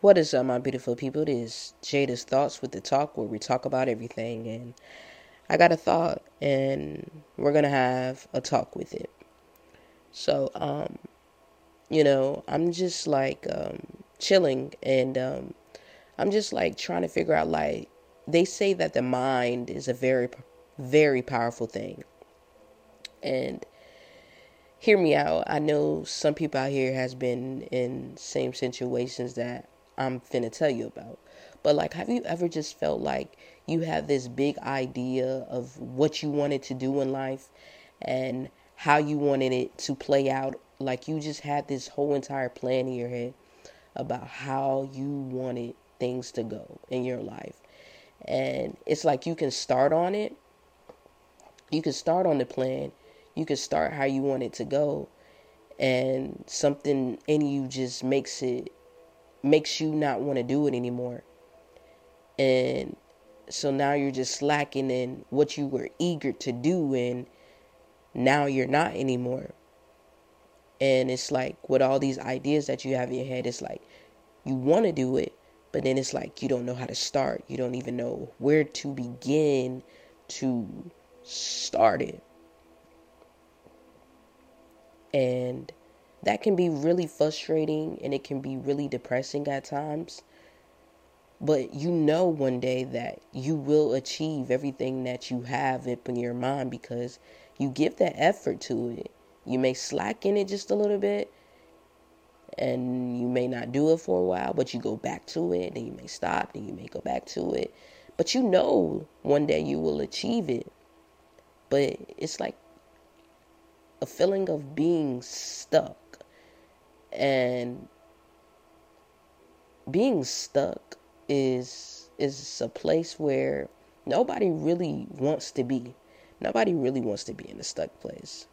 What is up, my beautiful people? It is Jada's Thoughts with the Talk, where we talk about everything. And I got a thought, and we're gonna have a talk with it. So, I'm just chilling, and I'm just trying to figure out. They say that the mind is a very, very powerful thing, and hear me out. I know some people out here has been in same situations that I'm finna tell you about. But have you ever just felt like you have this big idea of what you wanted to do in life and how you wanted it to play out? Like you just had this whole entire plan in your head about how you wanted things to go in your life. And it's like you can start on it. You can start on the plan. You can start how you want it to go, and something in you just makes you not want to do it anymore. And so now you're just slacking in what you were eager to do, and now you're not anymore. And it's like with all these ideas that you have in your head, it's like you want to do it, but then it's like you don't know how to start. You don't even know where to begin to start it. And that can be really frustrating, and it can be really depressing at times. But you know one day that you will achieve everything that you have up in your mind because you give that effort to it. You may slack in it just a little bit, and you may not do it for a while, but you go back to it, then you may stop, then you may go back to it. But you know one day you will achieve it. But it's like a feeling of being stuck. And being stuck is a place where nobody really wants to be. Nobody really wants to be in a stuck place.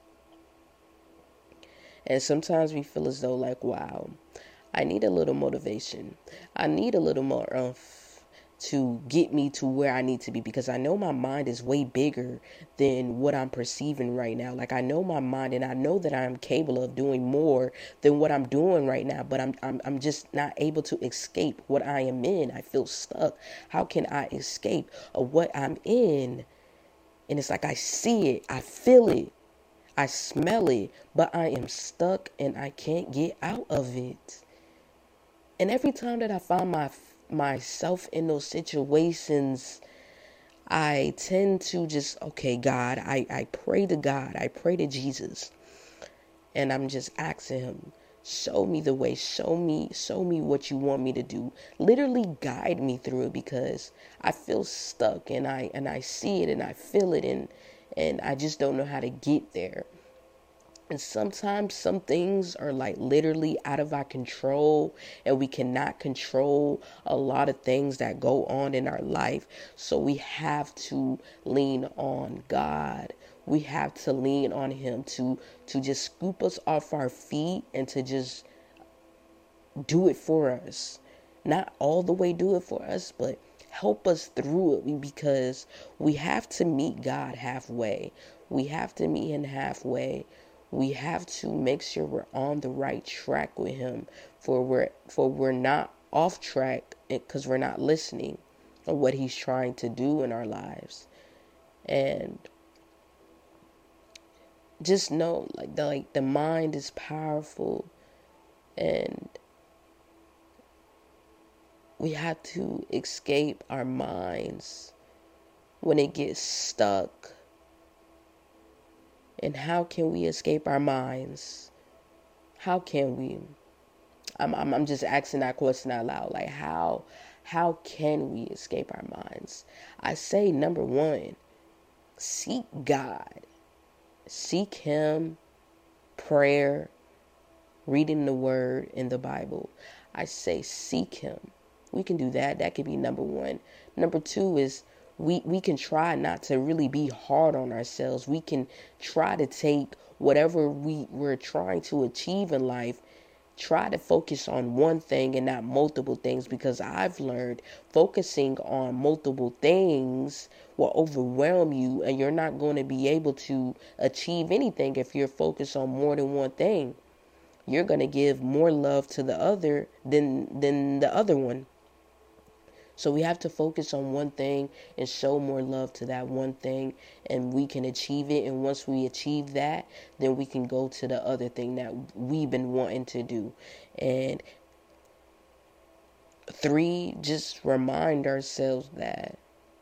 And sometimes we feel as though wow, I need a little motivation. I need a little more to get me to where I need to be, because I know my mind is way bigger than what I'm perceiving right now. I know my mind, and I know that I'm capable of doing more than what I'm doing right now, but I'm just not able to escape what I am in. I feel stuck. How can I escape of what I'm in? And it's like I see it, I feel it, I smell it, but I am stuck and I can't get out of it. And every time that I find myself in those situations, I tend to just, okay, God, I pray to God, I pray to Jesus, and I'm just asking him, show me the way, show me what you want me to do. Literally guide me through it, because I feel stuck, and I see it, and I feel it, and I just don't know how to get there. And sometimes some things are literally out of our control, and we cannot control a lot of things that go on in our life. So we have to lean on God. We have to lean on him to just scoop us off our feet and to just do it for us. Not all the way do it for us, but help us through it, because we have to meet God halfway. We have to meet him halfway. We have to make sure we're on the right track with him, for we're not off track because we're not listening to what he's trying to do in our lives. And just know the mind is powerful, and we have to escape our minds when it gets stuck. And how can we escape our minds? How can we? I'm just asking that question out loud. How can we escape our minds? I say, number one, seek God. Seek him, prayer, reading the word in the Bible. I say seek him. We can do that. That could be number one. Number two is we can try not to really be hard on ourselves. We can try to take whatever we're trying to achieve in life, try to focus on one thing and not multiple things, because I've learned focusing on multiple things will overwhelm you, and you're not going to be able to achieve anything if you're focused on more than one thing. you're going to give more love to the other than the other one. So we have to focus on one thing and show more love to that one thing, and we can achieve it. And once we achieve that, then we can go to the other thing that we've been wanting to do. And 3, just remind ourselves that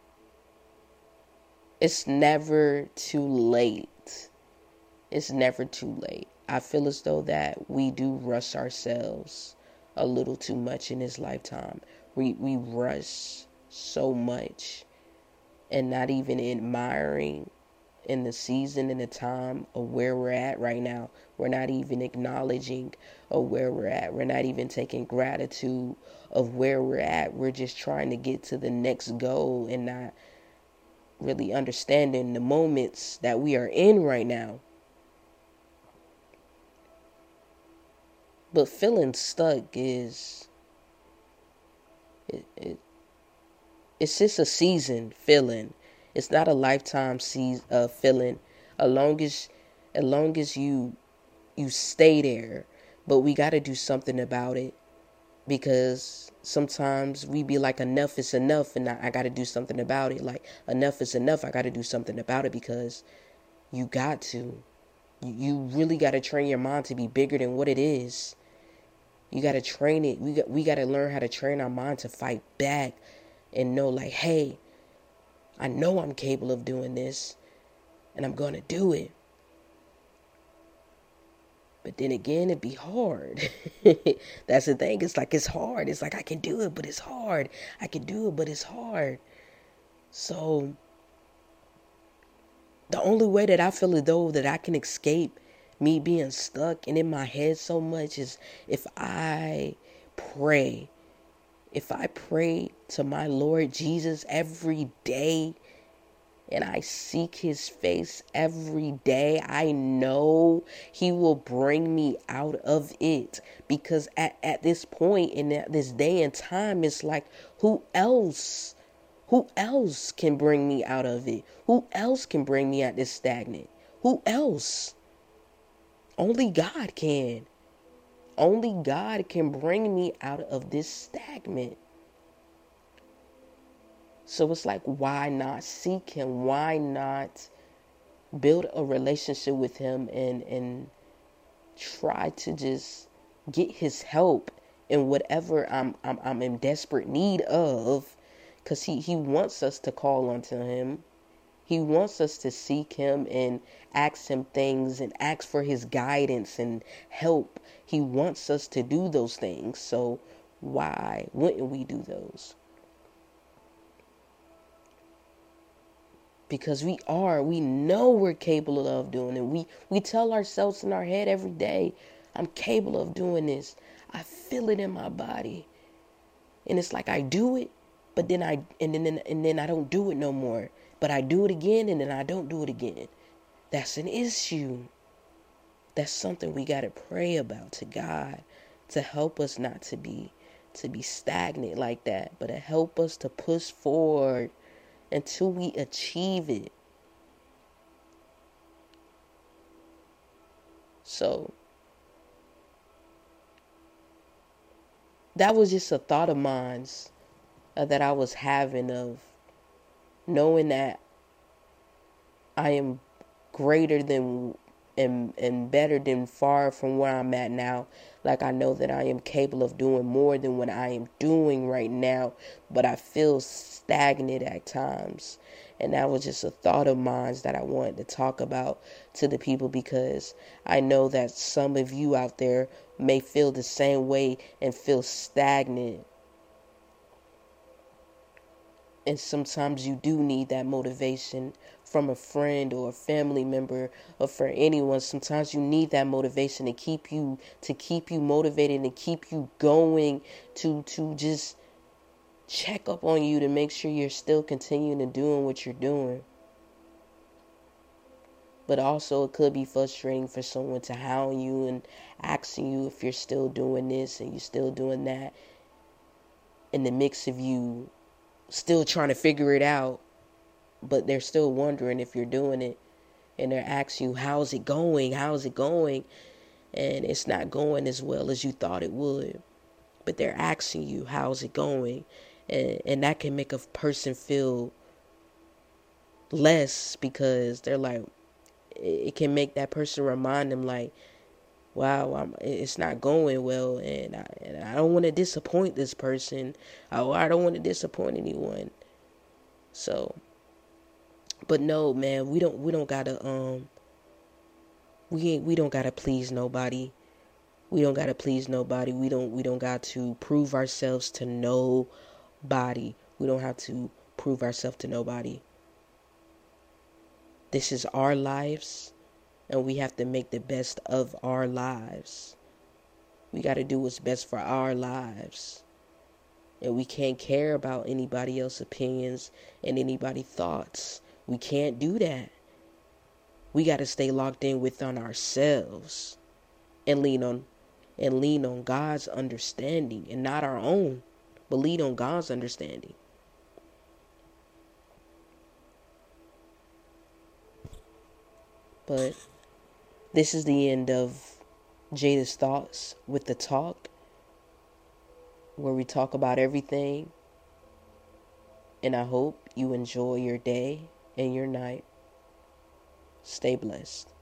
it's never too late. It's never too late. I feel as though that we do rush ourselves a little too much in this lifetime. We rush so much and not even admiring in the season and the time of where we're at right now. We're not even acknowledging of where we're at. We're not even taking gratitude of where we're at. We're just trying to get to the next goal and not really understanding the moments that we are in right now. But feeling stuck is it's just a season feeling. It's not a lifetime feeling. As long as you stay there, but we got to do something about it, because sometimes we be like, enough is enough, and I got to do something about it. Like, enough is enough. I got to do something about it, because you got to. You really got to train your mind to be bigger than what it is. You got to train it. We got to learn how to train our mind to fight back and know, like, hey, I know I'm capable of doing this and I'm going to do it. But then again, it'd be hard. That's the thing. It's like, it's hard. It's like, I can do it, but it's hard. I can do it, but it's hard. So the only way that I feel as though that I can escape me being stuck and in my head so much is if I pray. If I pray to my Lord Jesus every day and I seek his face every day, I know he will bring me out of it. Because at this point in this day and time, it's like, who else can bring me out of it? Who else can bring me out this stagnant? Who else? Only God can. Only God can bring me out of this stagnant. So it's like, why not seek him? Why not build a relationship with him and try to just get his help in whatever I'm in desperate need of? Because he wants us to call unto him. He wants us to seek him and ask him things and ask for his guidance and help. He wants us to do those things. So why wouldn't we do those? Because we know we're capable of doing it. We tell ourselves in our head every day, I'm capable of doing this. I feel it in my body. And it's like, I do it, but then I don't do it no more. But I do it again, and then I don't do it again. That's an issue. That's something we got to pray about to God, to help us not to be stagnant like that, but to help us to push forward until we achieve it. So that was just a thought of mine that I was having, of knowing that I am greater than and better than far from where I'm at now. Like, I know that I am capable of doing more than what I am doing right now, but I feel stagnant at times. And that was just a thought of mine that I wanted to talk about to the people, because I know that some of you out there may feel the same way and feel stagnant. And sometimes you do need that motivation from a friend or a family member, or for anyone. Sometimes you need that motivation to keep you motivated and keep you going, to just check up on you, to make sure you're still continuing to doing what you're doing. But also, it could be frustrating for someone to hound you and asking you if you're still doing this and you're still doing that, in the mix of you still trying to figure it out, but they're still wondering if you're doing it, and they're asking you, how's it going? and it's not going as well as you thought it would. But they're asking you, how's it going? And that can make a person feel less, because they're like, it can make that person remind them like, wow, it's not going well, and I don't want to disappoint this person. I don't want to disappoint anyone. So, but no, man, we don't gotta we don't gotta please nobody. We don't gotta please nobody. We don't got to prove ourselves to nobody. We don't have to prove ourselves to nobody. This is our lives, and we have to make the best of our lives. We got to do what's best for our lives. And we can't care about anybody else's opinions and anybody's thoughts. We can't do that. We got to stay locked in within ourselves and lean on God's understanding, and not our own, but lean on God's understanding. But this is the end of Jada's Thoughts with the Talk, where we talk about everything. And I hope you enjoy your day and your night. Stay blessed.